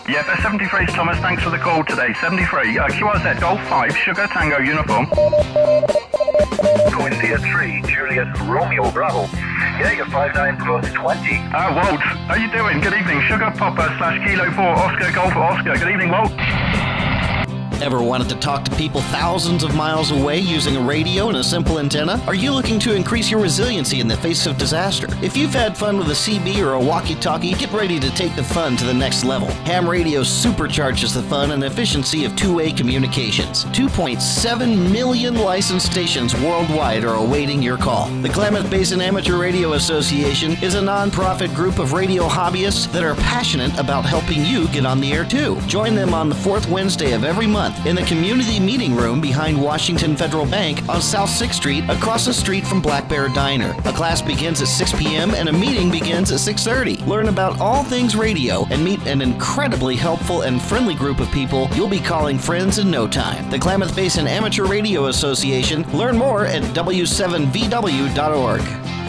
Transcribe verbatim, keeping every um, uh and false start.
Yeah, that's seventy-three, Thomas. Thanks for the call today. seventy-three, uh, Q R Z Golf five, Sugar Tango Uniform. India three, Juliet Romeo Bravo. Yeah, you're five nine plus twenty. Uh, Walt, how you doing? Good evening. Sugar Popper slash Kilo four, Oscar Golf Oscar. Good evening, Walt. Ever wanted to talk to people thousands of miles away using a radio and a simple antenna? Are you looking to increase your resiliency in the face of disaster? If you've had fun with a C B or a walkie-talkie, get ready to take the fun to the next level. Ham radio supercharges the fun and efficiency of two-way communications. two point seven million licensed stations worldwide are awaiting your call. The Klamath Basin Amateur Radio Association is a non-profit group of radio hobbyists that are passionate about helping you get on the air too. Join them on the fourth Wednesday of every month in the community meeting room behind Washington Federal Bank on South sixth Street, across the street from Black Bear Diner. A class begins at six p.m. and a meeting begins at six thirty. Learn about all things radio and meet an incredibly helpful and friendly group of people you'll be calling friends in no time. The Klamath Basin Amateur Radio Association. Learn more at w seven v w dot org.